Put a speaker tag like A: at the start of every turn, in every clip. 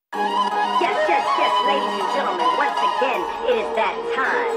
A: Yes, ladies and gentlemen, once again, it is that time.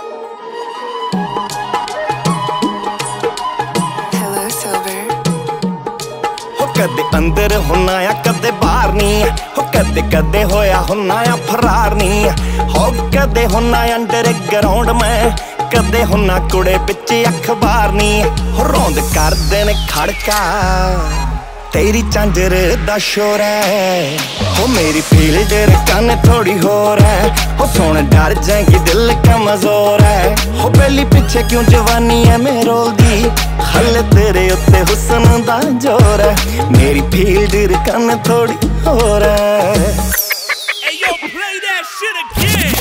B: Hello, Silver.
C: हो कदे अंदर हुन्ना या कदे बाहर नहीं हो कदे कदे होया हुन्ना या फरार नहीं हो कदे हुन्ना अंडर ग्राउंड में कदे हुन्ना कुड़े पिछे अखबार नहीं हो रौंद कर देने खड़का तेरी झांझर दा शोर है हो मेरी फील्ड कन थोड़ी होर है हो सुन डर जाएगी दिल कमजोर है हो पहली पीछे क्यों जवानी है मैं रोलदी हल तेरे उत्ते हुस्न दा जोर है मेरी फील्ड कन थोड़ी होर है।
D: Hey yo, play that shit again.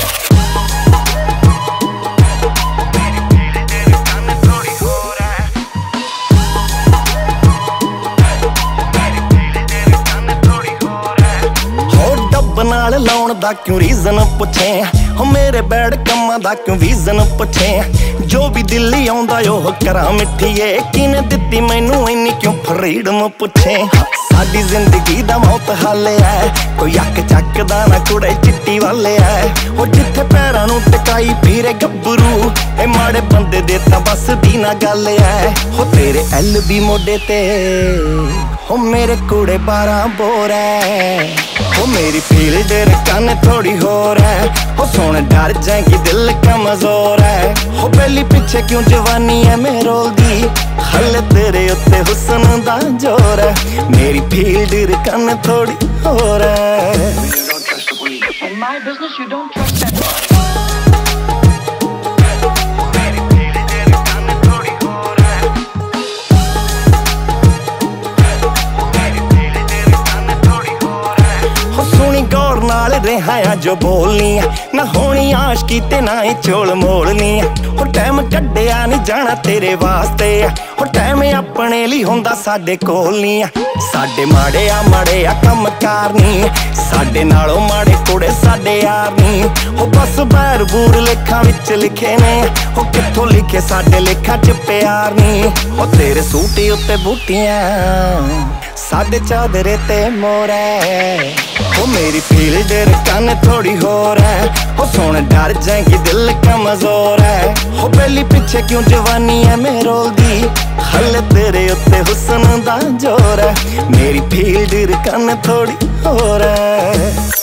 D: नाल लाउण दा क्यों रीजन पुछे हो मेरे बैड कम्मां दा क्यों वीजन पुछे जो भी दिल्ली आउंदा ओह करा मिठीए किने दित्ती मैनू इन्नी क्यों फ्रीडम पुछे साडी जिंदगी दा मौत हाले है कोई अक चकदा ना कुड़े चिट्टी वाले है हो जिथे पैरां नू टकाई फिरे गब्बरू ए माड़े बंदे दे तां बस दी ना गल है हो तेरे एल बी मोडे ते हो मेरे कूड़े 12 बोर है हो मेरी फील्ड कन थोड़ी होर है हो सुन डर जाएगी दिल कमजोर है हो पहली पीछे क्यों जवानी है मैं रोलदी हल तेरे उत्ते हुस्न दा जोर है मेरी फील्ड कन थोड़ी होर है।
A: In my business, you don't trust that. गौर नाल रहा जो बोलनी ना होनी आशकी ते ना ही चोल मोलनी हो टाइम कड्डिया नहीं जाना तेरे वास्ते हो टाइम अपने लिए हुंदा साडे कोल नहीं साडे माड़े आ कम कार नहीं साडे नालों माड़े कुड़े साडे यार नहीं हो बस बैर बूर लेखा विच लिखे ने हो कित्थों लिखे साडे लेखा च प्यार नहीं हो तेरे सूटी उत्ते बूटियां साडे चादरे ते मोरे हो मेरी फील्ड कन थोड़ी होर है हो सुन डर जाएगी दिल कमजोर है हो पहली पीछे क्यों जवानी है मैं रोलदी हल तेरे उत्ते हुस्न दा जोर है मेरी फील्ड कन थोड़ी होर है।